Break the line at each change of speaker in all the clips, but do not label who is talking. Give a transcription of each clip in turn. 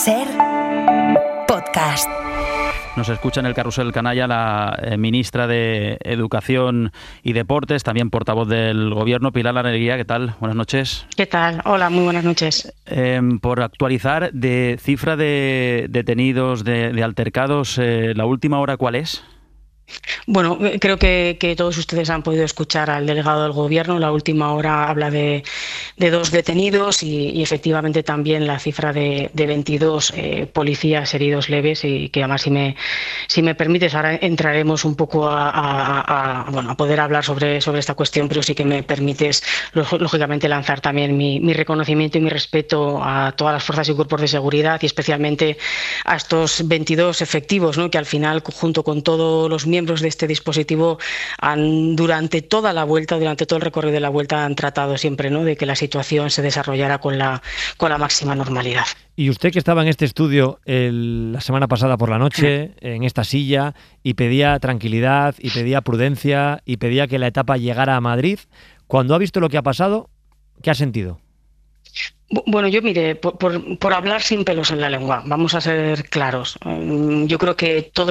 SER Podcast.
Nos escucha en el Carrusel Canalla la ministra de Educación y Deportes, también portavoz del Gobierno, Pilar Alegría. ¿Qué tal? Buenas noches.
¿Qué tal? Hola, muy buenas noches.
Por actualizar, de cifra de detenidos, de altercados, ¿la última hora cuál es?
Bueno, creo que todos ustedes han podido escuchar al delegado del Gobierno. La última hora habla de 2 detenidos y efectivamente también la cifra de 22 policías heridos leves, y que además, si me permites, ahora entraremos un poco a poder hablar sobre esta cuestión, pero sí que me permites, lógicamente, lanzar también mi reconocimiento y mi respeto a todas las fuerzas y cuerpos de seguridad, y especialmente a estos 22 efectivos, ¿no?, que al final, junto con todos los miembros de este dispositivo, durante todo el recorrido de la vuelta, han tratado siempre, ¿no?, de que la situación se desarrollara con la máxima normalidad.
Y usted, que estaba en este estudio la semana pasada por la noche, en esta silla, y pedía tranquilidad, y pedía prudencia, y pedía que la etapa llegara a Madrid, cuando ha visto lo que ha pasado, ¿qué ha sentido?
Bueno, yo mire, por hablar sin pelos en la lengua, vamos a ser claros. Yo creo que todo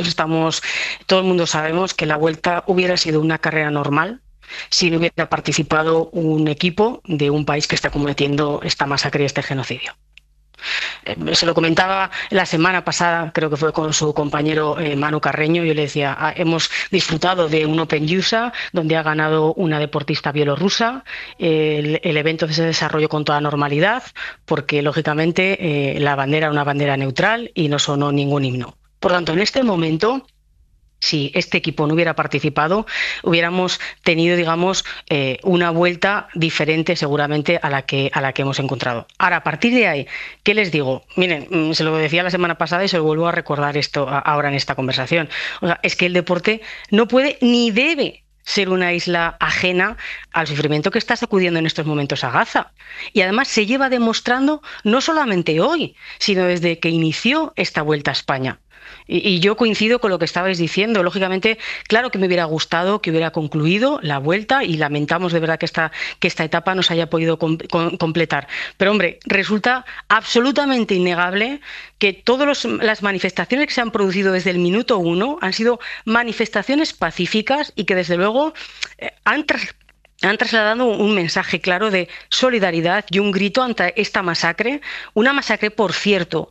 el mundo sabemos que la Vuelta hubiera sido una carrera normal si no hubiera participado un equipo de un país que está cometiendo esta masacre y este genocidio. Se lo comentaba la semana pasada, creo que fue con su compañero Manu Carreño. Yo le decía, hemos disfrutado de un Open USA donde ha ganado una deportista bielorrusa. El evento se desarrolló con toda normalidad porque, lógicamente, la bandera era una bandera neutral y no sonó ningún himno. Por tanto, en este momento, si este equipo no hubiera participado, hubiéramos tenido, digamos, una vuelta diferente seguramente a la que hemos encontrado. Ahora, a partir de ahí, ¿qué les digo? Miren, se lo decía la semana pasada y se lo vuelvo a recordar esto ahora en esta conversación. O sea, es que el deporte no puede ni debe ser una isla ajena al sufrimiento que está sacudiendo en estos momentos a Gaza. Y además se lleva demostrando no solamente hoy, sino desde que inició esta Vuelta a España. Y yo coincido con lo que estabais diciendo. Lógicamente, claro que me hubiera gustado que hubiera concluido la vuelta, y lamentamos de verdad que esta etapa no se haya podido completar. Pero, hombre, resulta absolutamente innegable que todas las manifestaciones que se han producido desde el minuto 1 han sido manifestaciones pacíficas y que, desde luego, han trasladado un mensaje claro de solidaridad y un grito ante esta masacre. Una masacre, por cierto,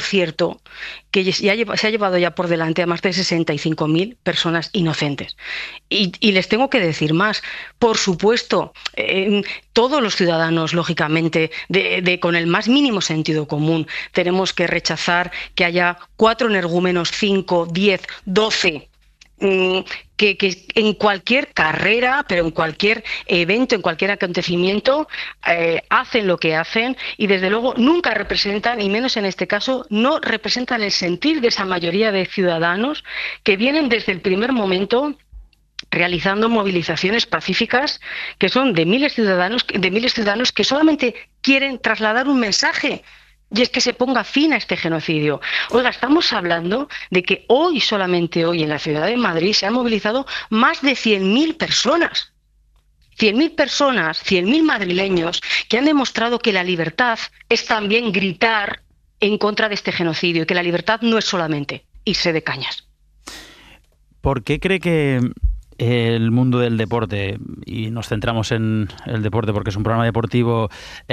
que se ha llevado ya por delante a más de 65.000 personas inocentes. Y les tengo que decir más. Por supuesto, todos los ciudadanos, lógicamente, con el más mínimo sentido común, tenemos que rechazar que haya 4 energúmenos, 5, 10, 12... Que en cualquier carrera, pero en cualquier evento, en cualquier acontecimiento, hacen lo que hacen, y desde luego nunca representan, y menos en este caso, no representan el sentir de esa mayoría de ciudadanos que vienen desde el primer momento realizando movilizaciones pacíficas, que son de miles de ciudadanos que solamente quieren trasladar un mensaje. Y es que se ponga fin a este genocidio. Oiga, estamos hablando de que solamente hoy, en la ciudad de Madrid, se han movilizado más de 100.000 personas. 100.000 personas, 100.000 madrileños, que han demostrado que la libertad es también gritar en contra de este genocidio, y que la libertad no es solamente irse de cañas.
¿Por qué cree que el mundo del deporte, y nos centramos en el deporte porque es un programa deportivo,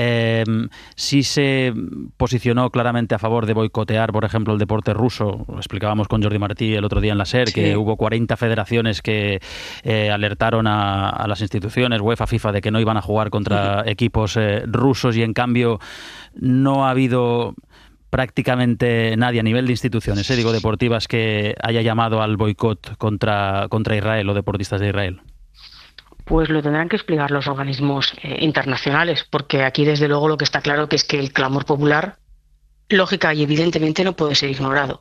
sí se posicionó claramente a favor de boicotear, por ejemplo, el deporte ruso? Lo explicábamos con Jordi Martí el otro día en la SER, sí, que hubo 40 federaciones que alertaron a las instituciones UEFA, FIFA, de que no iban a jugar contra equipos rusos, y en cambio no ha habido prácticamente nadie a nivel de instituciones, digo deportivas, que haya llamado al boicot contra Israel o deportistas de Israel.
Pues lo tendrán que explicar los organismos internacionales, porque aquí, desde luego, lo que está claro que es que el clamor popular, lógica y evidentemente, no puede ser ignorado.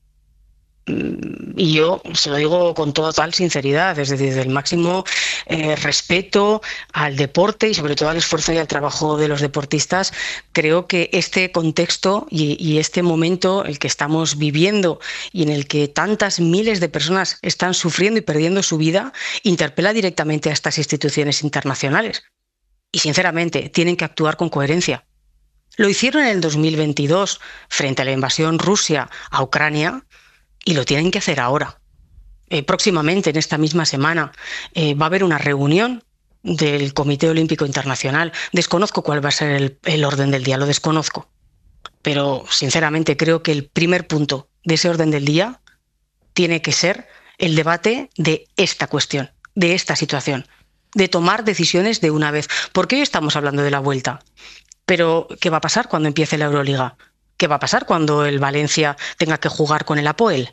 Y yo se lo digo con total sinceridad, desde el máximo respeto al deporte y sobre todo al esfuerzo y al trabajo de los deportistas. Creo que este contexto y este momento, el que estamos viviendo y en el que tantas miles de personas están sufriendo y perdiendo su vida, interpela directamente a estas instituciones internacionales. Y sinceramente, tienen que actuar con coherencia. Lo hicieron en el 2022 frente a la invasión Rusia a Ucrania y lo tienen que hacer ahora. Próximamente, en esta misma semana, va a haber una reunión del Comité Olímpico Internacional. Desconozco cuál va a ser el orden del día, lo desconozco. Pero, sinceramente, creo que el primer punto de ese orden del día tiene que ser el debate de esta cuestión, de esta situación, de tomar decisiones de una vez. Porque hoy estamos hablando de la Vuelta. Pero, ¿qué va a pasar cuando empiece la Euroliga? ¿Qué va a pasar cuando el Valencia tenga que jugar con el Apoel?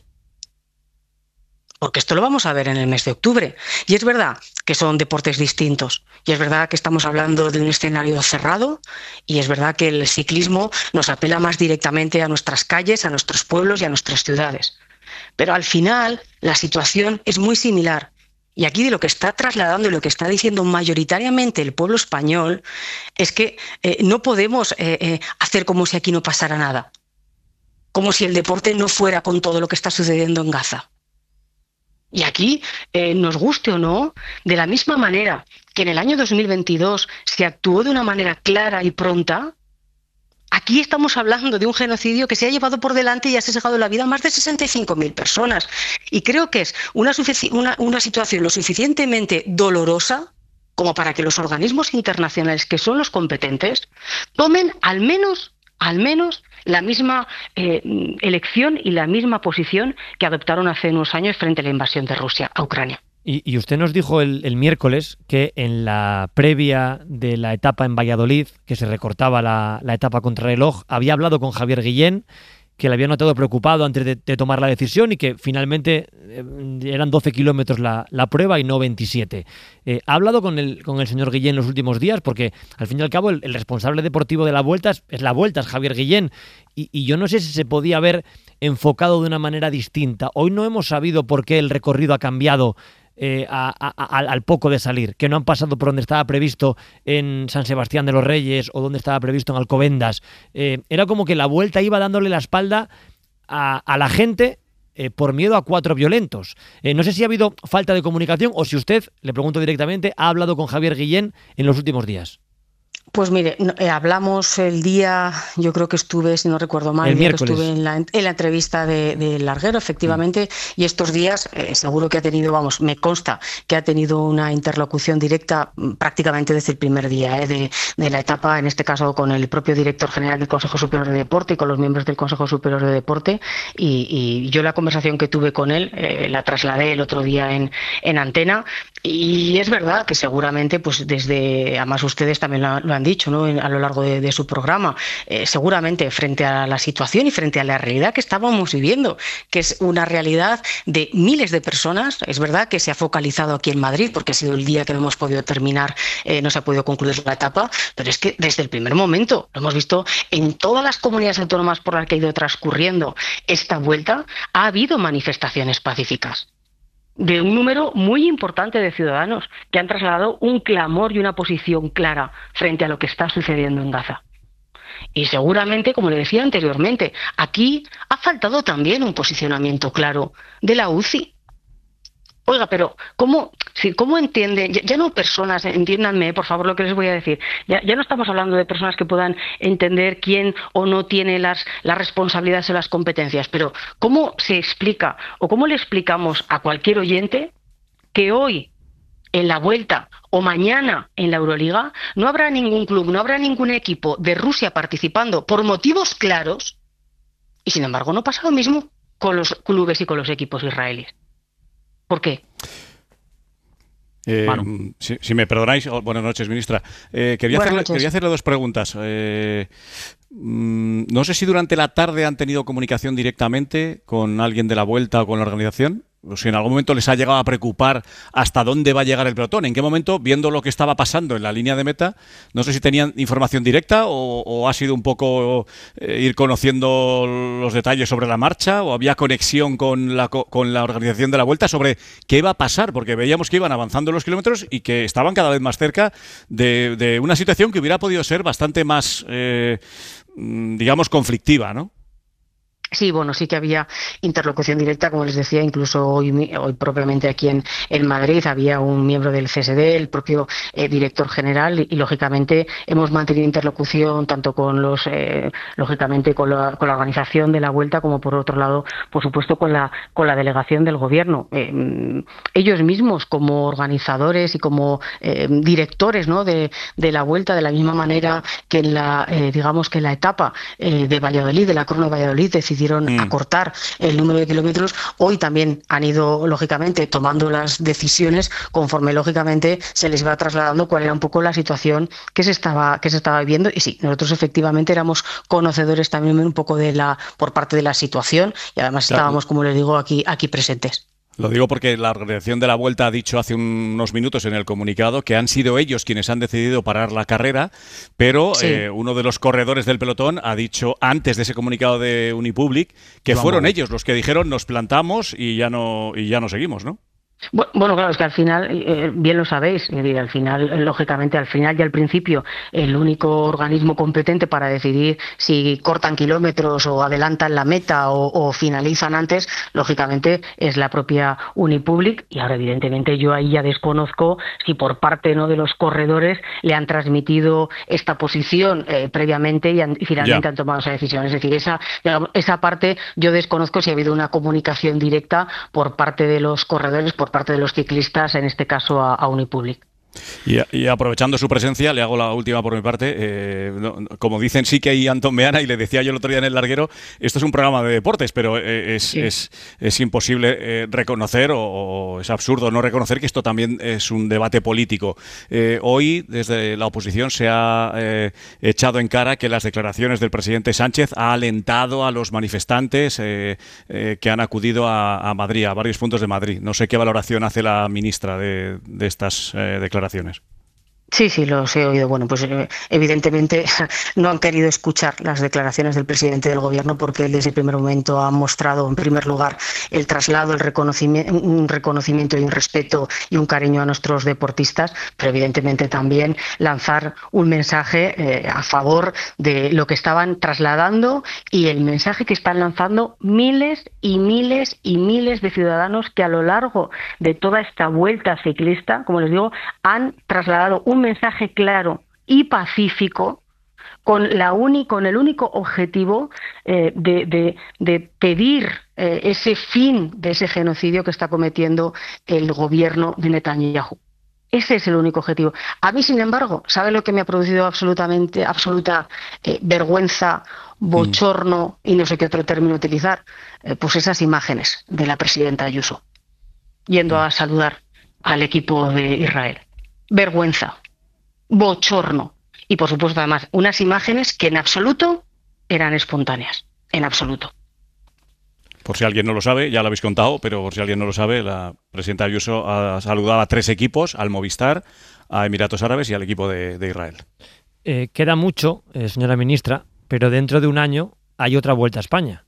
Porque esto lo vamos a ver en el mes de octubre. Y es verdad que son deportes distintos. Y es verdad que estamos hablando de un escenario cerrado. Y es verdad que el ciclismo nos apela más directamente a nuestras calles, a nuestros pueblos y a nuestras ciudades. Pero al final la situación es muy similar. Y aquí de lo que está trasladando y lo que está diciendo mayoritariamente el pueblo español es que no podemos hacer como si aquí no pasara nada. Como si el deporte no fuera con todo lo que está sucediendo en Gaza. Y aquí, nos guste o no, de la misma manera que en el año 2022 se actuó de una manera clara y pronta, aquí estamos hablando de un genocidio que se ha llevado por delante y ha sesgado la vida a más de 65.000 personas. Y creo que es una situación lo suficientemente dolorosa como para que los organismos internacionales, que son los competentes, tomen al menos la misma elección y la misma posición que adoptaron hace unos años frente a la invasión de Rusia a Ucrania.
Y usted nos dijo el miércoles que en la previa de la etapa en Valladolid, que se recortaba la etapa contrarreloj, había hablado con Javier Guillén, que le había notado preocupado antes de tomar la decisión y que finalmente eran 12 kilómetros la prueba y no 27. ¿Ha hablado con el señor Guillén los últimos días? Porque al fin y al cabo el responsable deportivo de la Vuelta es la Vuelta, es Javier Guillén. Y yo no sé si se podía haber enfocado de una manera distinta. Hoy no hemos sabido por qué el recorrido ha cambiado al poco de salir, que no han pasado por donde estaba previsto en San Sebastián de los Reyes o donde estaba previsto en Alcobendas. Era como que la Vuelta iba dándole la espalda a la gente por miedo a cuatro violentos. No sé si ha habido falta de comunicación o si usted, le pregunto directamente, ha hablado con Javier Guillén en los últimos días.
Pues mire, hablamos el día, yo creo que estuve, si no recuerdo mal,
el miércoles.
Estuve en la entrevista de Larguero, efectivamente, y estos días seguro que ha tenido, me consta que ha tenido una interlocución directa prácticamente desde el primer día de la etapa, en este caso con el propio director general del Consejo Superior de Deporte y con los miembros del Consejo Superior de Deporte, y yo la conversación que tuve con él la trasladé el otro día en antena, y es verdad que seguramente, pues además ustedes también lo han dicho, ¿no?, a lo largo de su programa, seguramente frente a la situación y frente a la realidad que estábamos viviendo, que es una realidad de miles de personas. Es verdad que se ha focalizado aquí en Madrid porque ha sido el día que no hemos podido terminar, no se ha podido concluir la etapa, pero es que desde el primer momento lo hemos visto en todas las comunidades autónomas por las que ha ido transcurriendo esta Vuelta, ha habido manifestaciones pacíficas de un número muy importante de ciudadanos que han trasladado un clamor y una posición clara frente a lo que está sucediendo en Gaza. Y seguramente, como le decía anteriormente, aquí ha faltado también un posicionamiento claro de la UCI. Oiga, pero ¿cómo entienden? Ya no personas, entiéndanme, por favor, lo que les voy a decir. Ya no estamos hablando de personas que puedan entender quién o no tiene las responsabilidades o las competencias, pero ¿cómo se explica o cómo le explicamos a cualquier oyente que hoy en la Vuelta o mañana en la Euroliga no habrá ningún club, no habrá ningún equipo de Rusia participando por motivos claros y sin embargo no pasa lo mismo con los clubes y con los equipos israelíes? ¿Por qué?
Si me perdonáis, buenas noches, ministra. Quería hacerle dos preguntas. No sé si durante la tarde han tenido comunicación directamente con alguien de la Vuelta o con la organización. O si en algún momento les ha llegado a preocupar hasta dónde va a llegar el pelotón. ¿En qué momento, viendo lo que estaba pasando en la línea de meta, no sé si tenían información directa o ha sido un poco ir conociendo los detalles sobre la marcha, o había conexión con la organización de la Vuelta sobre qué iba a pasar? Porque veíamos que iban avanzando los kilómetros y que estaban cada vez más cerca de una situación que hubiera podido ser bastante más, digamos, conflictiva, ¿no?
Sí, bueno, sí que había interlocución directa, como les decía, incluso hoy propiamente aquí en Madrid había un miembro del CSD, el propio director general, y lógicamente hemos mantenido interlocución tanto con lógicamente con la organización de la Vuelta, como por otro lado, por supuesto, con la delegación del gobierno. Ellos mismos, como organizadores y como directores, ¿no?, de la Vuelta, de la misma manera que digamos que en la etapa de Valladolid, de la Crono de Valladolid, decidieron acortar el número de kilómetros. Hoy también han ido, lógicamente, tomando las decisiones conforme, lógicamente, se les iba trasladando cuál era un poco la situación que se estaba viviendo. Y sí, nosotros efectivamente éramos conocedores también un poco por parte de la situación, y además estábamos, como les digo, aquí presentes.
Lo digo porque la organización de la Vuelta ha dicho hace unos minutos en el comunicado que han sido ellos quienes han decidido parar la carrera, pero sí, uno de los corredores del pelotón ha dicho antes de ese comunicado de Unipublic que fueron ellos los que dijeron nos plantamos y ya no seguimos, ¿no?
Bueno, claro, es que al final, bien lo sabéis, es decir, al final, lógicamente, al final y al principio, el único organismo competente para decidir si cortan kilómetros o adelantan la meta o finalizan antes, lógicamente, es la propia Unipublic. Y ahora, evidentemente, yo ahí ya desconozco si por parte, ¿no?, de los corredores le han transmitido esta posición previamente y finalmente han tomado esa decisión. Es decir, esa parte yo desconozco si ha habido una comunicación directa por parte de los corredores, por parte de los ciclistas, en este caso a Unipublic.
Y aprovechando su presencia, le hago la última por mi parte. Como dicen sí que hay Antón Meana, y le decía yo el otro día en el larguero, esto es un programa de deportes, pero es imposible reconocer, o es absurdo no reconocer que esto también es un debate político. Hoy, desde la oposición, se ha echado en cara que las declaraciones del presidente Sánchez ha alentado a los manifestantes que han acudido a Madrid, a varios puntos de Madrid. No sé qué valoración hace la ministra de estas declaraciones.
Sí, los he oído. Bueno, pues evidentemente no han querido escuchar las declaraciones del presidente del gobierno, porque él desde el primer momento ha mostrado, en primer lugar, el traslado, un reconocimiento y un respeto y un cariño a nuestros deportistas, pero evidentemente también lanzar un mensaje a favor de lo que estaban trasladando y el mensaje que están lanzando miles y miles y miles de ciudadanos que a lo largo de toda esta vuelta ciclista, como les digo, han trasladado un mensaje claro y pacífico con el único objetivo de pedir ese fin de ese genocidio que está cometiendo el gobierno de Netanyahu. Ese es el único objetivo. A mí, sin embargo, ¿sabe lo que me ha producido absoluta vergüenza, bochorno y no sé qué otro término utilizar? Pues esas imágenes de la presidenta Ayuso yendo a saludar al equipo de Israel. Vergüenza, bochorno y, por supuesto, además, unas imágenes que en absoluto eran espontáneas, en absoluto.
Por si alguien no lo sabe, ya lo habéis contado, pero por si alguien no lo sabe, la presidenta Ayuso ha saludado a 3 equipos, al Movistar, a Emiratos Árabes y al equipo de Israel.
Queda mucho, señora ministra, pero dentro de un año hay otra Vuelta a España.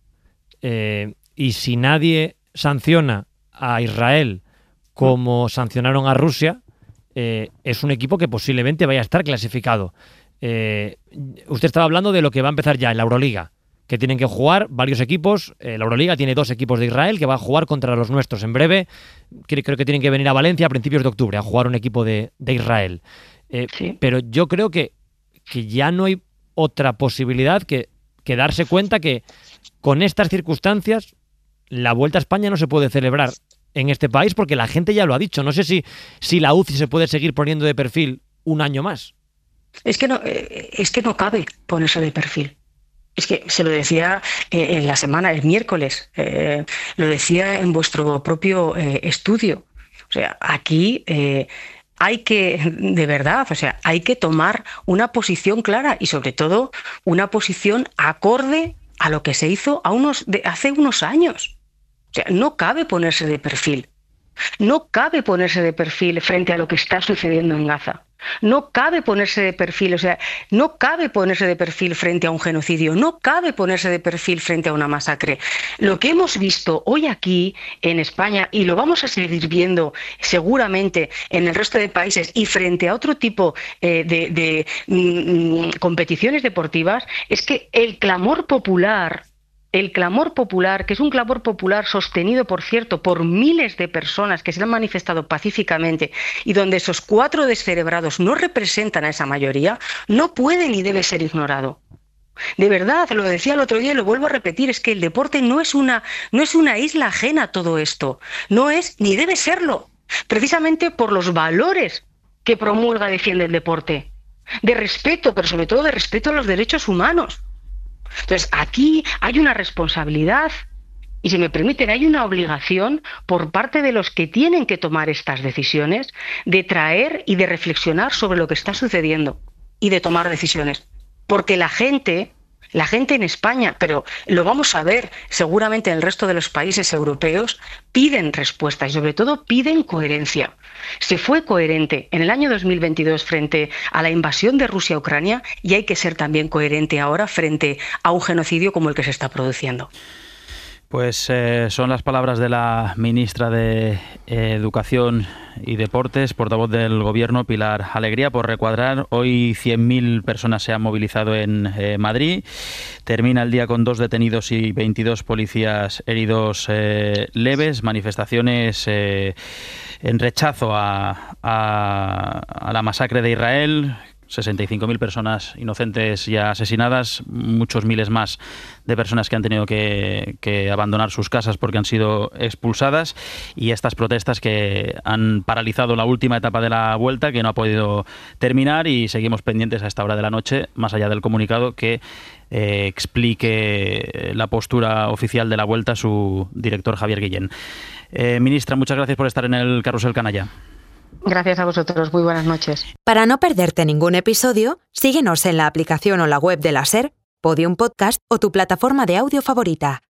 Y si nadie sanciona a Israel como sancionaron a Rusia, es un equipo que posiblemente vaya a estar clasificado. Usted estaba hablando de lo que va a empezar ya en la Euroliga, que tienen que jugar varios equipos. La Euroliga tiene 2 equipos de Israel que va a jugar contra los nuestros en breve. Creo que tienen que venir a Valencia a principios de octubre a jugar un equipo de Israel. Sí. Pero yo creo que ya no hay otra posibilidad que darse cuenta que con estas circunstancias la Vuelta a España no se puede celebrar en este país, porque la gente ya lo ha dicho. No sé si la UCI se puede seguir poniendo de perfil un año más.
Es que no cabe ponerse de perfil. Es que se lo decía en la semana, el miércoles, lo decía en vuestro propio estudio. O sea, aquí hay que, de verdad, hay que tomar una posición clara y, sobre todo, una posición acorde a lo que se hizo hace unos años. O sea, no cabe ponerse de perfil. No cabe ponerse de perfil frente a lo que está sucediendo en Gaza. No cabe ponerse de perfil, no cabe ponerse de perfil frente a un genocidio, no cabe ponerse de perfil frente a una masacre. Lo que hemos visto hoy aquí en España, y lo vamos a seguir viendo seguramente en el resto de países y frente a otro tipo de competiciones deportivas, es que el clamor popular el clamor popular, que es un clamor popular sostenido, por cierto, por miles de personas que se han manifestado pacíficamente y donde esos 4 descerebrados no representan a esa mayoría, no puede ni debe ser ignorado. De verdad, lo decía el otro día y lo vuelvo a repetir, es que el deporte no es una isla ajena a todo esto, no es ni debe serlo, precisamente por los valores que promulga, defiende el deporte, de respeto, pero sobre todo de respeto a los derechos humanos. Entonces, aquí hay una responsabilidad y, si me permiten, hay una obligación por parte de los que tienen que tomar estas decisiones de traer y de reflexionar sobre lo que está sucediendo y de tomar decisiones. Porque la gente en España, pero lo vamos a ver seguramente en el resto de los países europeos, piden respuestas y sobre todo piden coherencia. Se fue coherente en el año 2022 frente a la invasión de Rusia a Ucrania y hay que ser también coherente ahora frente a un genocidio como el que se está produciendo.
Pues son las palabras de la ministra de Educación y Deportes, portavoz del Gobierno, Pilar Alegría. Por recuadrar, hoy 100.000 personas se han movilizado en Madrid. Termina el día con 2 detenidos y 22 policías heridos leves. Manifestaciones en rechazo a la masacre de Israel. 65.000 personas inocentes ya asesinadas, muchos miles más de personas que han tenido que abandonar sus casas porque han sido expulsadas, y estas protestas que han paralizado la última etapa de la Vuelta, que no ha podido terminar, y seguimos pendientes a esta hora de la noche, más allá del comunicado que explique la postura oficial de la Vuelta su director Javier Guillén. Ministra, muchas gracias por estar en el Carrusel Canalla.
Gracias a vosotros, muy buenas noches.
Para no perderte ningún episodio, síguenos en la aplicación o la web de la SER, Podium Podcast o tu plataforma de audio favorita.